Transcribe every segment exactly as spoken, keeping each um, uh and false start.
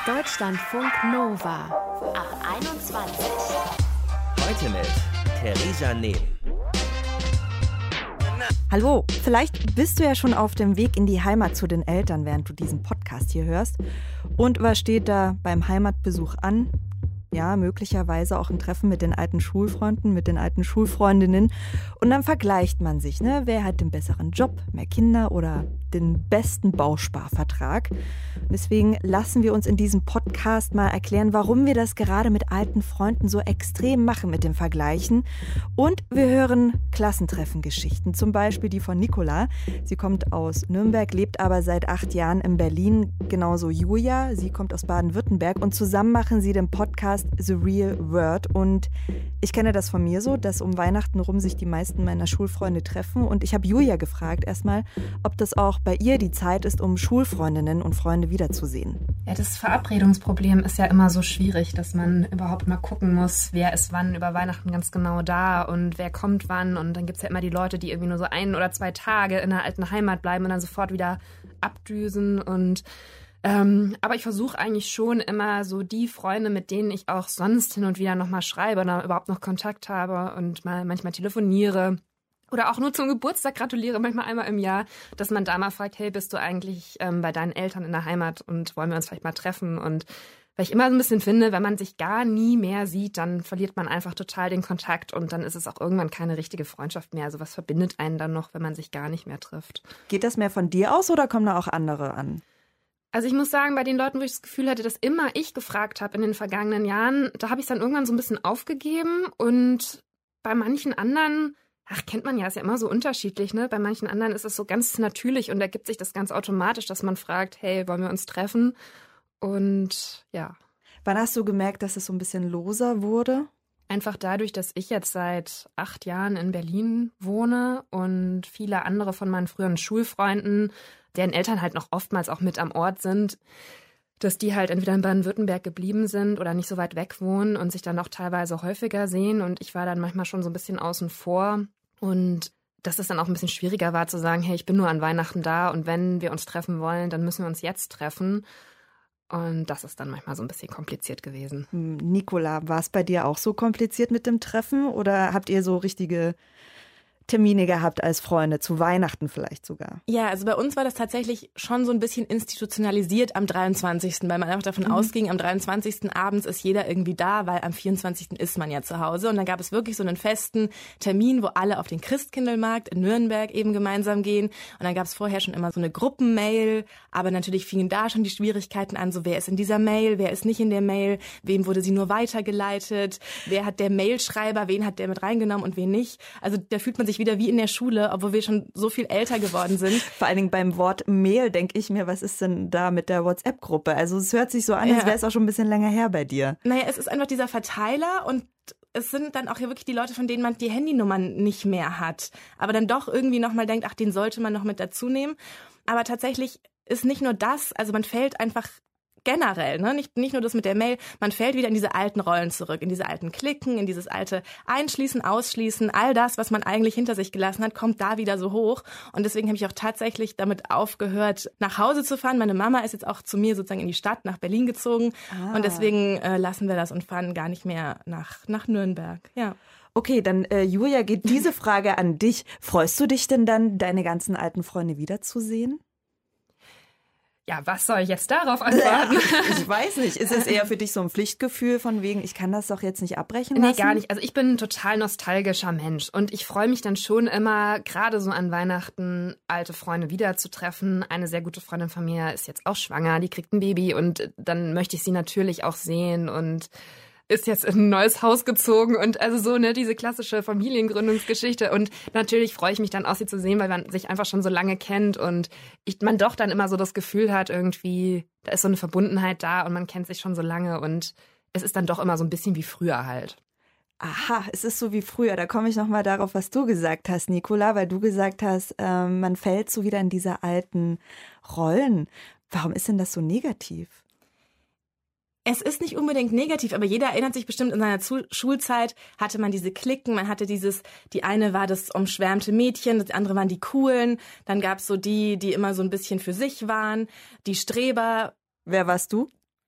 Deutschlandfunk Nova ab einundzwanzig. Heute mit Theresa Nehm. Hallo, vielleicht bist du ja schon auf dem Weg in die Heimat zu den Eltern, während du diesen Podcast hier hörst. Und was steht da beim Heimatbesuch an? Ja, möglicherweise auch ein Treffen mit den alten Schulfreunden, mit den alten Schulfreundinnen. Und dann vergleicht man sich, ne? Wer hat den besseren Job, mehr Kinder oder den besten Bausparvertrag? Und deswegen lassen wir uns in diesem Podcast mal erklären, warum wir das gerade mit alten Freunden so extrem machen mit dem Vergleichen. Und wir hören Klassentreffengeschichten, zum Beispiel die von Nicola. Sie kommt aus Nürnberg, lebt aber seit acht Jahren in Berlin. Genauso Julia, sie kommt aus Baden-Württemberg. Und zusammen machen sie den Podcast The Real Word. Und ich kenne das von mir so, dass um Weihnachten rum sich die meisten meiner Schulfreunde treffen. Und ich habe Julia gefragt erstmal, ob das auch bei ihr die Zeit ist, um Schulfreundinnen und Freunde wiederzusehen. Ja, das Verabredungsproblem ist ja immer so schwierig, dass man überhaupt mal gucken muss, wer ist wann über Weihnachten ganz genau da und wer kommt wann. Und dann gibt es ja immer die Leute, die irgendwie nur so ein oder zwei Tage in der alten Heimat bleiben und dann sofort wieder abdüsen. Und ähm, aber ich versuche eigentlich schon immer so die Freunde, mit denen ich auch sonst hin und wieder nochmal schreibe oder überhaupt noch Kontakt habe und mal manchmal telefoniere oder auch nur zum Geburtstag gratuliere, manchmal einmal im Jahr, dass man da mal fragt, hey, bist du eigentlich ähm, bei deinen Eltern in der Heimat und wollen wir uns vielleicht mal treffen? Und weil ich immer so ein bisschen finde, wenn man sich gar nie mehr sieht, dann verliert man einfach total den Kontakt und dann ist es auch irgendwann keine richtige Freundschaft mehr. Also was verbindet einen dann noch, wenn man sich gar nicht mehr trifft? Geht das mehr von dir aus oder kommen da auch andere an? Also ich muss sagen, bei den Leuten, wo ich das Gefühl hatte, dass immer ich gefragt habe in den vergangenen Jahren, da habe ich es dann irgendwann so ein bisschen aufgegeben und bei manchen anderen, ach, kennt man ja, ist ja immer so unterschiedlich, ne? Bei manchen anderen ist es so ganz natürlich und ergibt sich das ganz automatisch, dass man fragt, hey, wollen wir uns treffen? Und ja. Wann hast du gemerkt, dass es so ein bisschen loser wurde? Einfach dadurch, dass ich jetzt seit acht Jahren in Berlin wohne und viele andere von meinen früheren Schulfreunden, deren Eltern halt noch oftmals auch mit am Ort sind, dass die halt entweder in Baden-Württemberg geblieben sind oder nicht so weit weg wohnen und sich dann auch teilweise häufiger sehen. Und ich war dann manchmal schon so ein bisschen außen vor. Und dass es dann auch ein bisschen schwieriger war zu sagen, hey, ich bin nur an Weihnachten da und wenn wir uns treffen wollen, dann müssen wir uns jetzt treffen. Und das ist dann manchmal so ein bisschen kompliziert gewesen. Nicola, war es bei dir auch so kompliziert mit dem Treffen oder habt ihr so richtige Termine gehabt als Freunde, zu Weihnachten vielleicht sogar? Ja, also bei uns war das tatsächlich schon so ein bisschen institutionalisiert am dreiundzwanzigsten, weil man einfach davon mhm. ausging, am dreiundzwanzigsten abends ist jeder irgendwie da, weil am vierundzwanzigsten ist man ja zu Hause. Und dann gab es wirklich so einen festen Termin, wo alle auf den Christkindlmarkt in Nürnberg eben gemeinsam gehen. Und dann gab es vorher schon immer so eine Gruppenmail, aber natürlich fingen da schon die Schwierigkeiten an, so wer ist in dieser Mail, wer ist nicht in der Mail, wem wurde sie nur weitergeleitet, wer hat der Mailschreiber, wen hat der mit reingenommen und wen nicht. Also da fühlt man sich wieder wie in der Schule, obwohl wir schon so viel älter geworden sind. Vor allen Dingen beim Wort Mail denke ich mir, was ist denn da mit der WhatsApp-Gruppe? Also es hört sich so an, ja, als wäre es auch schon ein bisschen länger her bei dir. Naja, es ist einfach dieser Verteiler und es sind dann auch ja wirklich die Leute, von denen man die Handynummern nicht mehr hat, aber dann doch irgendwie nochmal denkt, ach, den sollte man noch mit dazu nehmen. Aber tatsächlich ist nicht nur das, also man fällt einfach generell, ne? Nicht, nicht nur das mit der Mail, man fällt wieder in diese alten Rollen zurück, in diese alten Klicken, in dieses alte Einschließen, Ausschließen, all das, was man eigentlich hinter sich gelassen hat, kommt da wieder so hoch. Und deswegen habe ich auch tatsächlich damit aufgehört, nach Hause zu fahren. Meine Mama ist jetzt auch zu mir sozusagen in die Stadt, nach Berlin gezogen. Ah. Und deswegen äh, lassen wir das und fahren gar nicht mehr nach, nach Nürnberg. Ja. Okay, dann äh, Julia, geht diese Frage an dich. Freust du dich denn dann, deine ganzen alten Freunde wiederzusehen? Ja, was soll ich jetzt darauf antworten? Ich weiß nicht. Ist es eher für dich so ein Pflichtgefühl von wegen, ich kann das doch jetzt nicht abbrechen lassen? Nee, gar nicht. Also ich bin ein total nostalgischer Mensch und ich freue mich dann schon immer, gerade so an Weihnachten, alte Freunde wiederzutreffen. Eine sehr gute Freundin von mir ist jetzt auch schwanger, die kriegt ein Baby und dann möchte ich sie natürlich auch sehen und ist jetzt in ein neues Haus gezogen und also so, ne, diese klassische Familiengründungsgeschichte. Und natürlich freue ich mich dann auch, sie zu sehen, weil man sich einfach schon so lange kennt und ich, man doch dann immer so das Gefühl hat, irgendwie, da ist so eine Verbundenheit da und man kennt sich schon so lange und es ist dann doch immer so ein bisschen wie früher halt. Aha, es ist so wie früher. Da komme ich nochmal darauf, was du gesagt hast, Nicola, weil du gesagt hast, äh, man fällt so wieder in diese alten Rollen. Warum ist denn das so negativ? Es ist nicht unbedingt negativ, aber jeder erinnert sich bestimmt, in seiner Zu- Schulzeit hatte man diese Cliquen, man hatte dieses, die eine war das umschwärmte Mädchen, das andere waren die Coolen, dann gab es so die, die immer so ein bisschen für sich waren, die Streber. Wer warst du?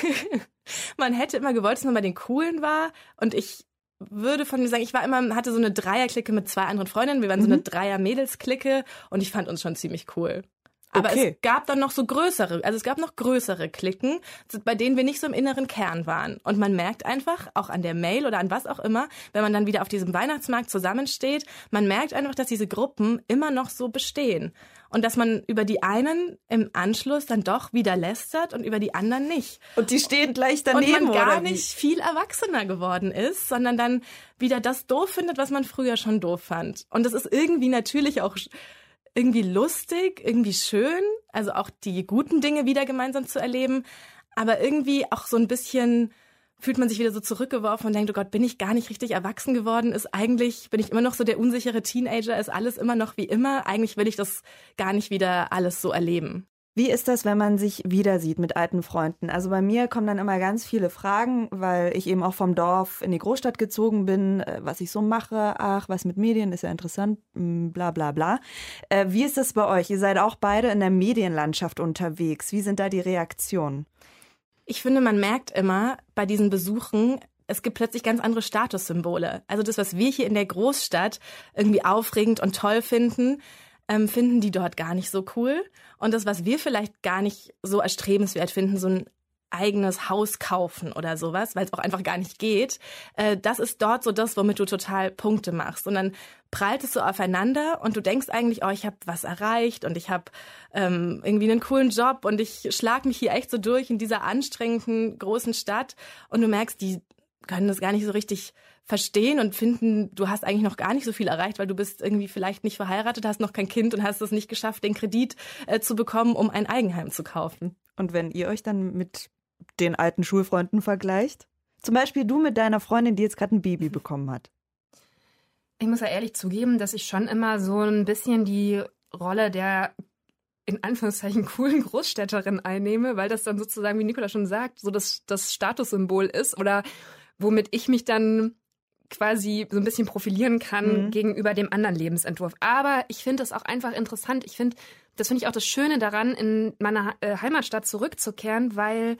man hätte immer gewollt, dass man bei den Coolen war. Und ich würde von mir sagen, ich war immer, hatte so eine Dreierklicke mit zwei anderen Freundinnen. Wir waren mhm. so eine Dreier-Mädels-Clique und ich fand uns schon ziemlich cool. Aber okay. es gab dann noch so größere, also es gab noch größere Cliquen, bei denen wir nicht so im inneren Kern waren. Und man merkt einfach, auch an der Mail oder an was auch immer, wenn man dann wieder auf diesem Weihnachtsmarkt zusammensteht, man merkt einfach, dass diese Gruppen immer noch so bestehen. Und dass man über die einen im Anschluss dann doch wieder lästert und über die anderen nicht. Und die stehen gleich daneben, und man gar oder wie? nicht viel erwachsener geworden ist, sondern dann wieder das doof findet, was man früher schon doof fand. Und das ist irgendwie natürlich auch irgendwie lustig, irgendwie schön, also auch die guten Dinge wieder gemeinsam zu erleben, aber irgendwie auch so ein bisschen fühlt man sich wieder so zurückgeworfen und denkt, oh Gott, bin ich gar nicht richtig erwachsen geworden, ist eigentlich, bin ich immer noch so der unsichere Teenager, ist alles immer noch wie immer, eigentlich will ich das gar nicht wieder alles so erleben. Wie ist das, wenn man sich wieder sieht mit alten Freunden? Also bei mir kommen dann immer ganz viele Fragen, weil ich eben auch vom Dorf in die Großstadt gezogen bin, was ich so mache. Ach, was mit Medien, ist ja interessant, bla bla bla. Äh, wie ist das bei euch? Ihr seid auch beide in der Medienlandschaft unterwegs. Wie sind da die Reaktionen? Ich finde, man merkt immer bei diesen Besuchen, es gibt plötzlich ganz andere Statussymbole. Also das, was wir hier in der Großstadt irgendwie aufregend und toll finden, ähm, finden die dort gar nicht so cool. Und das, was wir vielleicht gar nicht so erstrebenswert finden, so ein eigenes Haus kaufen oder sowas, weil es auch einfach gar nicht geht, äh, das ist dort so das, womit du total Punkte machst. Und dann prallt es so aufeinander und du denkst eigentlich, oh, ich habe was erreicht und ich habe ähm, irgendwie einen coolen Job und ich schlag mich hier echt so durch in dieser anstrengenden großen Stadt. Und du merkst, die können das gar nicht so richtig verstehen und finden, du hast eigentlich noch gar nicht so viel erreicht, weil du bist irgendwie vielleicht nicht verheiratet, hast noch kein Kind und hast es nicht geschafft, den Kredit äh, zu bekommen, um ein Eigenheim zu kaufen. Und wenn ihr euch dann mit den alten Schulfreunden vergleicht? Zum Beispiel du mit deiner Freundin, die jetzt gerade ein Baby bekommen hat. Ich muss ja ehrlich zugeben, dass ich schon immer so ein bisschen die Rolle der in Anführungszeichen coolen Großstädterin einnehme, weil das dann sozusagen, wie Nicola schon sagt, so das, das Statussymbol ist oder womit ich mich dann quasi so ein bisschen profilieren kann mhm. gegenüber dem anderen Lebensentwurf. Aber ich finde es auch einfach interessant. Ich finde, das finde ich auch das Schöne daran, in meiner äh, Heimatstadt zurückzukehren, weil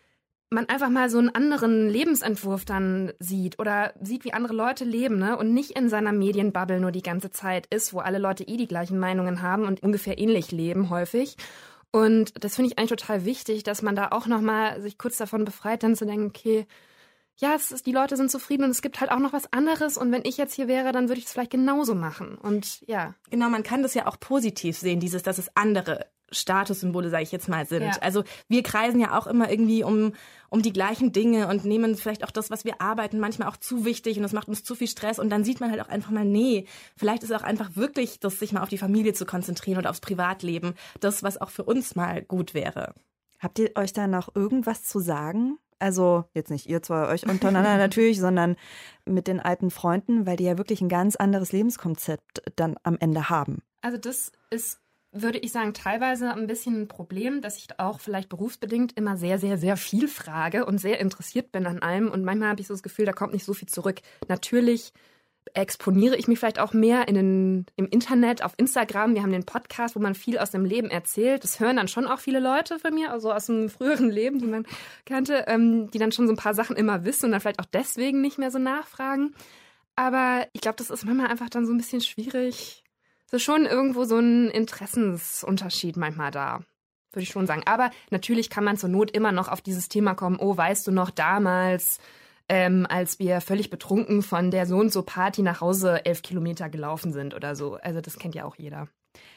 man einfach mal so einen anderen Lebensentwurf dann sieht oder sieht, wie andere Leute leben, ne? Und nicht in seiner Medienbubble nur die ganze Zeit ist, wo alle Leute eh die gleichen Meinungen haben und ungefähr ähnlich leben häufig. Und das finde ich eigentlich total wichtig, dass man da auch nochmal sich kurz davon befreit, dann zu denken, okay, ja, es ist, die Leute sind zufrieden und es gibt halt auch noch was anderes und wenn ich jetzt hier wäre, dann würde ich es vielleicht genauso machen und ja. Genau, man kann das ja auch positiv sehen, dieses, dass es andere Statussymbole, sage ich jetzt mal, sind. Ja. Also wir kreisen ja auch immer irgendwie um, um die gleichen Dinge und nehmen vielleicht auch das, was wir arbeiten, manchmal auch zu wichtig und das macht uns zu viel Stress und dann sieht man halt auch einfach mal, nee, vielleicht ist es auch einfach wirklich, das sich mal auf die Familie zu konzentrieren oder aufs Privatleben, das, was auch für uns mal gut wäre. Habt ihr euch da noch irgendwas zu sagen? Also jetzt nicht ihr zwei euch untereinander natürlich, sondern mit den alten Freunden, weil die ja wirklich ein ganz anderes Lebenskonzept dann am Ende haben. Also das ist, würde ich sagen, teilweise ein bisschen ein Problem, dass ich auch vielleicht berufsbedingt immer sehr, sehr, sehr viel frage und sehr interessiert bin an allem. Und manchmal habe ich so das Gefühl, da kommt nicht so viel zurück. Natürlich exponiere ich mich vielleicht auch mehr in den, im Internet, auf Instagram. Wir haben den Podcast, wo man viel aus dem Leben erzählt. Das hören dann schon auch viele Leute von mir, also aus dem früheren Leben, die man kannte, ähm, die dann schon so ein paar Sachen immer wissen und dann vielleicht auch deswegen nicht mehr so nachfragen. Aber ich glaube, das ist manchmal einfach dann so ein bisschen schwierig. Es ist schon irgendwo so ein Interessensunterschied manchmal da, würde ich schon sagen. Aber natürlich kann man zur Not immer noch auf dieses Thema kommen, oh, weißt du noch, damals Ähm, als wir völlig betrunken von der so und so Party nach Hause elf Kilometer gelaufen sind oder so. Also das kennt ja auch jeder.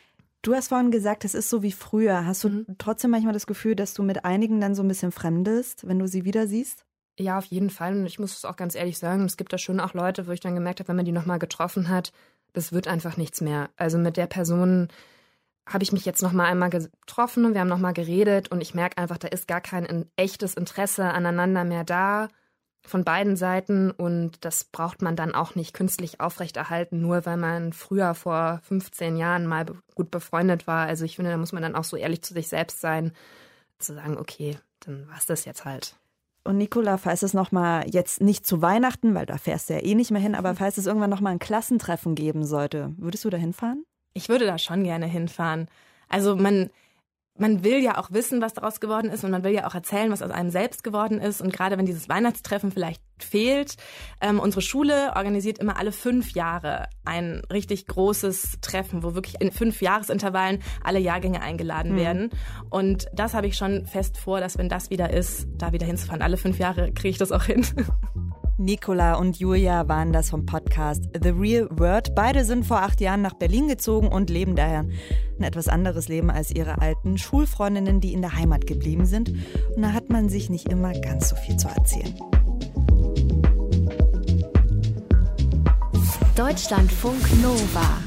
Du hast vorhin gesagt, es ist so wie früher. Hast du mhm. trotzdem manchmal das Gefühl, dass du mit einigen dann so ein bisschen fremdest, wenn du sie wieder siehst? Ja, auf jeden Fall. Und ich muss es auch ganz ehrlich sagen, es gibt da schon auch Leute, wo ich dann gemerkt habe, wenn man die nochmal getroffen hat, das wird einfach nichts mehr. Also mit der Person habe ich mich jetzt nochmal einmal getroffen und wir haben nochmal geredet und ich merke einfach, da ist gar kein echtes Interesse aneinander mehr da. Von beiden Seiten und das braucht man dann auch nicht künstlich aufrechterhalten, nur weil man früher vor fünfzehn Jahren mal gut befreundet war. Also ich finde, da muss man dann auch so ehrlich zu sich selbst sein, zu sagen, okay, dann war's das jetzt halt. Und Nicola, falls es nochmal jetzt nicht zu Weihnachten, weil da fährst du ja eh nicht mehr hin, aber falls es irgendwann nochmal ein Klassentreffen geben sollte, würdest du da hinfahren? Ich würde da schon gerne hinfahren. Also man man will ja auch wissen, was daraus geworden ist und man will ja auch erzählen, was aus einem selbst geworden ist. Und gerade wenn dieses Weihnachtstreffen vielleicht fehlt, ähm, unsere Schule organisiert immer alle fünf Jahre ein richtig großes Treffen, wo wirklich in fünf Jahresintervallen alle Jahrgänge eingeladen mhm. werden. Und das habe ich schon fest vor, dass wenn das wieder ist, da wieder hinzufahren. Alle fünf Jahre kriege ich das auch hin. Nicola und Julia waren das vom Podcast The Real Word. Beide sind vor acht Jahren nach Berlin gezogen und leben daher ein etwas anderes Leben als ihre alten Schulfreundinnen, die in der Heimat geblieben sind. Und da hat man sich nicht immer ganz so viel zu erzählen. Deutschlandfunk Nova.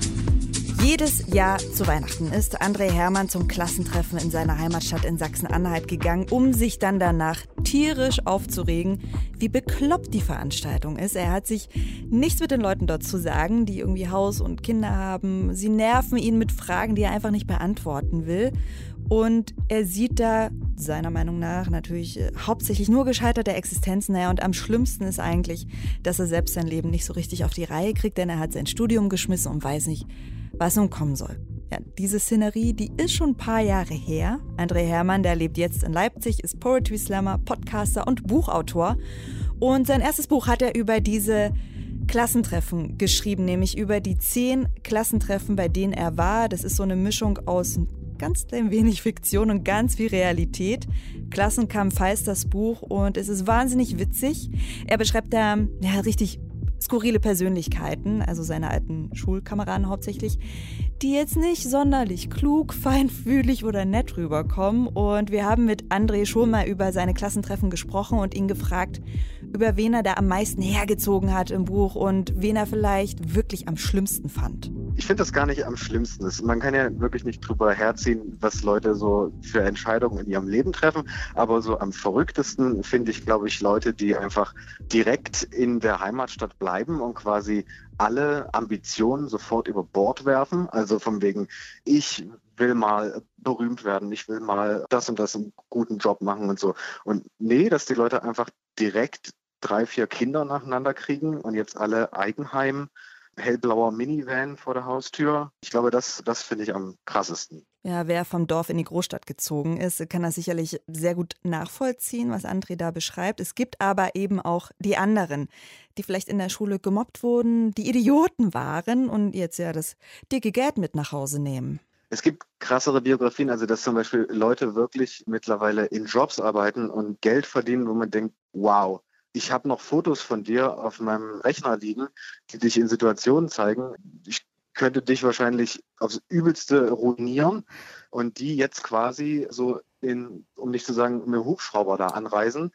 Jedes Jahr zu Weihnachten ist André Hermann zum Klassentreffen in seiner Heimatstadt in Sachsen-Anhalt gegangen, um sich dann danach tierisch aufzuregen, wie bekloppt die Veranstaltung ist. Er hat sich nichts mit den Leuten dort zu sagen, die irgendwie Haus und Kinder haben. Sie nerven ihn mit Fragen, die er einfach nicht beantworten will. Und er sieht da, seiner Meinung nach, natürlich äh, hauptsächlich nur gescheiterte Existenzen. Naja, und am schlimmsten ist eigentlich, dass er selbst sein Leben nicht so richtig auf die Reihe kriegt, denn er hat sein Studium geschmissen und weiß nicht, was nun kommen soll. Ja, diese Szenerie, die ist schon ein paar Jahre her. André Hermann, der lebt jetzt in Leipzig, ist Poetry Slammer, Podcaster und Buchautor. Und sein erstes Buch hat er über diese Klassentreffen geschrieben, nämlich über die zehn Klassentreffen, bei denen er war. Das ist so eine Mischung aus ganz klein wenig Fiktion und ganz viel Realität. Klassenkampf heißt das Buch und es ist wahnsinnig witzig. Er beschreibt da ja, richtig skurrile Persönlichkeiten, also seine alten Schulkameraden hauptsächlich, die jetzt nicht sonderlich klug, feinfühlig oder nett rüberkommen. Und wir haben mit André schon mal über seine Klassentreffen gesprochen und ihn gefragt, über wen er da am meisten hergezogen hat im Buch und wen er vielleicht wirklich am schlimmsten fand. Ich finde das gar nicht am schlimmsten. Man kann ja wirklich nicht drüber herziehen, was Leute so für Entscheidungen in ihrem Leben treffen. Aber so am verrücktesten finde ich, glaube ich, Leute, die einfach direkt in der Heimatstadt bleiben und quasi alle Ambitionen sofort über Bord werfen. Also von wegen, ich will mal berühmt werden, ich will mal das und das einen guten Job machen und so. Und nee, dass die Leute einfach direkt drei, vier Kinder nacheinander kriegen und jetzt alle Eigenheim, hellblauer Minivan vor der Haustür. Ich glaube, das, das finde ich am krassesten. Ja, wer vom Dorf in die Großstadt gezogen ist, kann das sicherlich sehr gut nachvollziehen, was André da beschreibt. Es gibt aber eben auch die anderen, die vielleicht in der Schule gemobbt wurden, die Idioten waren und jetzt ja das dicke Geld mit nach Hause nehmen. Es gibt krassere Biografien, also dass zum Beispiel Leute wirklich mittlerweile in Jobs arbeiten und Geld verdienen, wo man denkt, wow, ich habe noch Fotos von dir auf meinem Rechner liegen, die dich in Situationen zeigen. Ich könnte dich wahrscheinlich aufs Übelste ruinieren und die jetzt quasi so in, um nicht zu sagen, mit dem Hubschrauber da anreisen,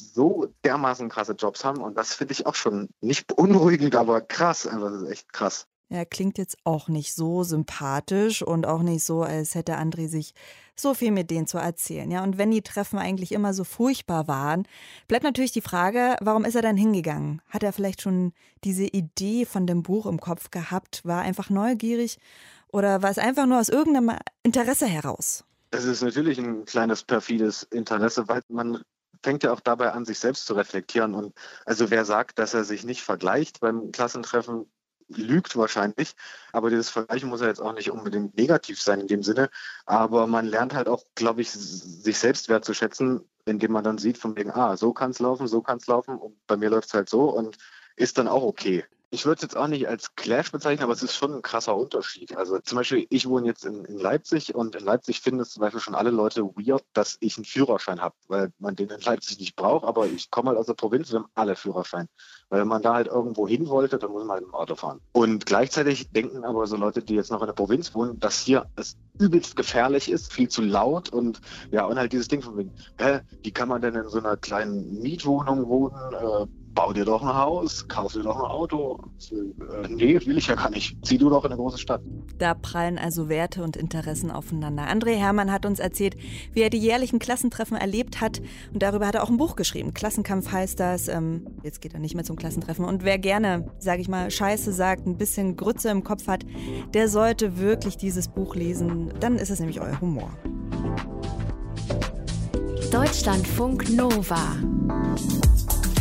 so dermaßen krasse Jobs haben. Und das finde ich auch schon nicht beunruhigend, aber krass. Also das ist echt krass. Ja, klingt jetzt auch nicht so sympathisch und auch nicht so, als hätte André sich so viel mit denen zu erzählen. Ja, und wenn die Treffen eigentlich immer so furchtbar waren, bleibt natürlich die Frage, warum ist er dann hingegangen? Hat er vielleicht schon diese Idee von dem Buch im Kopf gehabt, war einfach neugierig oder war es einfach nur aus irgendeinem Interesse heraus? Es ist natürlich ein kleines perfides Interesse, weil man fängt ja auch dabei an, sich selbst zu reflektieren. Und also wer sagt, dass er sich nicht vergleicht beim Klassentreffen, lügt wahrscheinlich, aber dieses Vergleichen muss ja jetzt auch nicht unbedingt negativ sein in dem Sinne, aber man lernt halt auch, glaube ich, sich selbst wertzuschätzen, indem man dann sieht von wegen, ah, so kann es laufen, so kann es laufen und bei mir läuft es halt so und ist dann auch okay. Ich würde es jetzt auch nicht als Clash bezeichnen, aber es ist schon ein krasser Unterschied. Also zum Beispiel, ich wohne jetzt in, in Leipzig und in Leipzig finden es zum Beispiel schon alle Leute weird, dass ich einen Führerschein habe, weil man den in Leipzig nicht braucht, aber ich komme halt aus der Provinz, wir haben alle Führerschein. Weil wenn man da halt irgendwo hin wollte, dann muss man halt im Auto fahren. Und gleichzeitig denken aber so Leute, die jetzt noch in der Provinz wohnen, dass hier es übelst gefährlich ist, viel zu laut und ja, und halt dieses Ding von wegen, hä, wie kann man denn in so einer kleinen Mietwohnung wohnen, äh, bau dir doch ein Haus, kauf dir doch ein Auto. Äh, nee, will ich ja gar nicht. Zieh du doch in eine große Stadt. Da prallen also Werte und Interessen aufeinander. André Hermann hat uns erzählt, wie er die jährlichen Klassentreffen erlebt hat. Und darüber hat er auch ein Buch geschrieben. Klassenkampf heißt das. Ähm, jetzt geht er nicht mehr zum Klassentreffen. Und wer gerne, sage ich mal, Scheiße sagt, ein bisschen Grütze im Kopf hat, der sollte wirklich dieses Buch lesen. Dann ist es nämlich euer Humor. Deutschlandfunk Nova.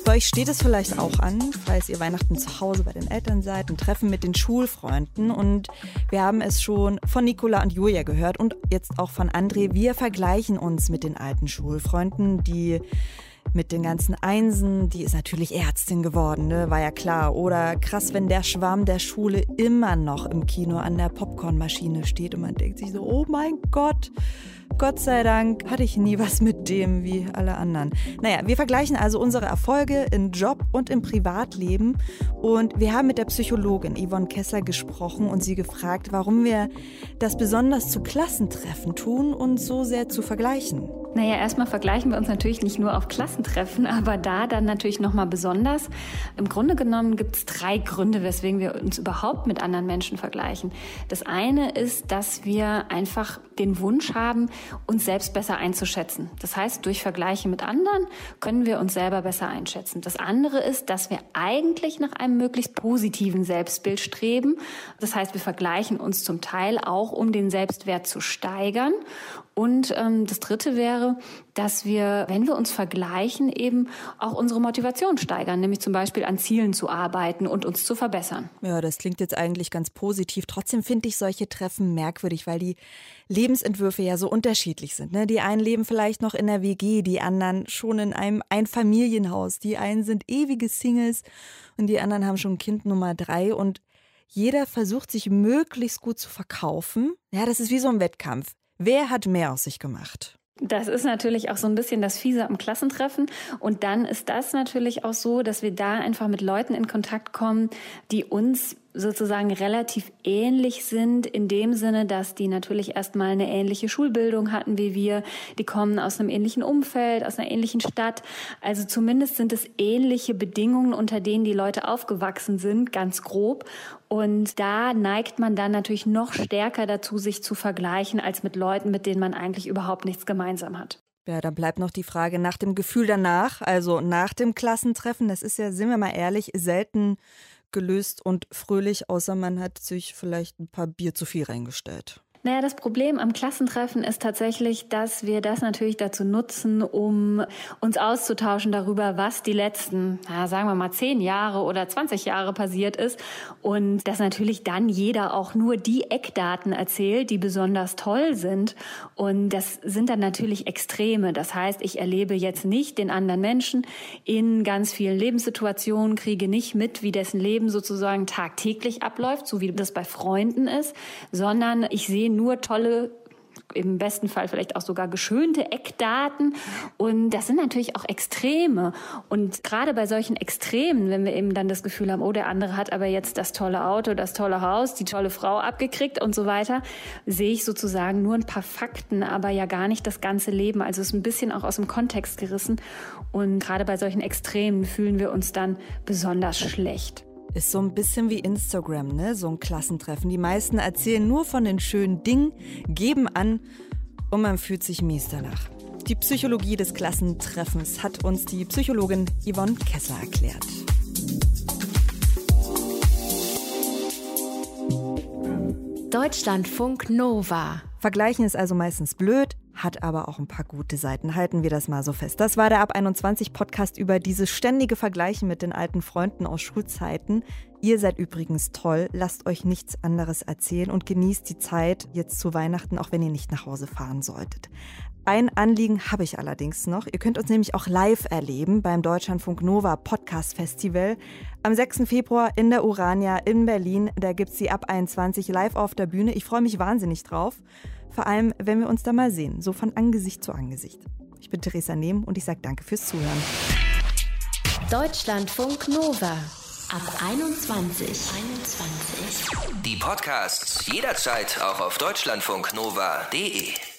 Bei euch steht es vielleicht auch an, falls ihr Weihnachten zu Hause bei den Eltern seid, ein Treffen mit den Schulfreunden. Und wir haben es schon von Nicola und Julia gehört und jetzt auch von André. Wir vergleichen uns mit den alten Schulfreunden, die mit den ganzen Einsen, die ist natürlich Ärztin geworden, ne? War ja klar. Oder krass, wenn der Schwarm der Schule immer noch im Kino an der Popcornmaschine steht und man denkt sich so, oh mein Gott, Gott sei Dank hatte ich nie was mit dem wie alle anderen. Naja, wir vergleichen also unsere Erfolge im Job und im Privatleben. Und wir haben mit der Psychologin Yvonne Kessler gesprochen und sie gefragt, warum wir das besonders zu Klassentreffen tun und so sehr zu vergleichen. Naja, erstmal vergleichen wir uns natürlich nicht nur auf Klassentreffen, aber da dann natürlich nochmal besonders. Im Grunde genommen gibt es drei Gründe, weswegen wir uns überhaupt mit anderen Menschen vergleichen. Das eine ist, dass wir einfach den Wunsch haben, uns selbst besser einzuschätzen. Das heißt, durch Vergleiche mit anderen können wir uns selber besser einschätzen. Das andere ist, dass wir eigentlich nach einem möglichst positiven Selbstbild streben. Das heißt, wir vergleichen uns zum Teil auch, um den Selbstwert zu steigern. Und ähm, das Dritte wäre, dass wir, wenn wir uns vergleichen, eben auch unsere Motivation steigern, nämlich zum Beispiel an Zielen zu arbeiten und uns zu verbessern. Ja, das klingt jetzt eigentlich ganz positiv. Trotzdem finde ich solche Treffen merkwürdig, weil die Lebensentwürfe ja so unterschiedlich sind. Ne? Die einen leben vielleicht noch in der W G, die anderen schon in einem Einfamilienhaus. Die einen sind ewige Singles und die anderen haben schon Kind Nummer drei. Und jeder versucht, sich möglichst gut zu verkaufen. Ja, das ist wie so ein Wettkampf. Wer hat mehr aus sich gemacht? Das ist natürlich auch so ein bisschen das Fiese am Klassentreffen. Und dann ist das natürlich auch so, dass wir da einfach mit Leuten in Kontakt kommen, die uns sozusagen relativ ähnlich sind, in dem Sinne, dass die natürlich erstmal eine ähnliche Schulbildung hatten wie wir. Die kommen aus einem ähnlichen Umfeld, aus einer ähnlichen Stadt. Also zumindest sind es ähnliche Bedingungen, unter denen die Leute aufgewachsen sind, ganz grob. Und da neigt man dann natürlich noch stärker dazu, sich zu vergleichen, als mit Leuten, mit denen man eigentlich überhaupt nichts gemeinsam hat. Ja, dann bleibt noch die Frage nach dem Gefühl danach, also nach dem Klassentreffen. Das ist ja, sind wir mal ehrlich, selten gelöst und fröhlich, außer man hat sich vielleicht ein paar Bier zu viel reingestellt. Naja, das Problem am Klassentreffen ist tatsächlich, dass wir das natürlich dazu nutzen, um uns auszutauschen darüber, was die letzten, na, sagen wir mal, zehn Jahre oder zwanzig Jahre passiert ist. Und dass natürlich dann jeder auch nur die Eckdaten erzählt, die besonders toll sind. Und das sind dann natürlich Extreme. Das heißt, ich erlebe jetzt nicht den anderen Menschen in ganz vielen Lebenssituationen, kriege nicht mit, wie dessen Leben sozusagen tagtäglich abläuft, so wie das bei Freunden ist, sondern ich sehe nur tolle, im besten Fall vielleicht auch sogar geschönte Eckdaten. Und das sind natürlich auch Extreme. Und gerade bei solchen Extremen, wenn wir eben dann das Gefühl haben, oh, der andere hat aber jetzt das tolle Auto, das tolle Haus, die tolle Frau abgekriegt und so weiter, sehe ich sozusagen nur ein paar Fakten, aber ja gar nicht das ganze Leben. Also es ist ein bisschen auch aus dem Kontext gerissen. Und gerade bei solchen Extremen fühlen wir uns dann besonders schlecht. Ist so ein bisschen wie Instagram, ne? So ein Klassentreffen. Die meisten erzählen nur von den schönen Dingen, geben an und man fühlt sich mies danach. Die Psychologie des Klassentreffens hat uns die Psychologin Yvonne Kessler erklärt. Deutschlandfunk Nova. Vergleichen ist also meistens blöd, hat aber auch ein paar gute Seiten. Halten wir das mal so fest. Das war der Ab einundzwanzig Podcast über dieses ständige Vergleichen mit den alten Freunden aus Schulzeiten. Ihr seid übrigens toll, lasst euch nichts anderes erzählen und genießt die Zeit jetzt zu Weihnachten, auch wenn ihr nicht nach Hause fahren solltet. Ein Anliegen habe ich allerdings noch. Ihr könnt uns nämlich auch live erleben beim Deutschlandfunk Nova Podcast Festival. Am sechsten Februar in der Urania in Berlin. Da gibt es die Ab einundzwanzig live auf der Bühne. Ich freue mich wahnsinnig drauf. Vor allem, wenn wir uns da mal sehen, so von Angesicht zu Angesicht. Ich bin Theresa Nehm und ich sage danke fürs Zuhören. Deutschlandfunk Nova. Ab einundzwanzig. einundzwanzig. Die Podcasts jederzeit auch auf deutschlandfunknova punkt de.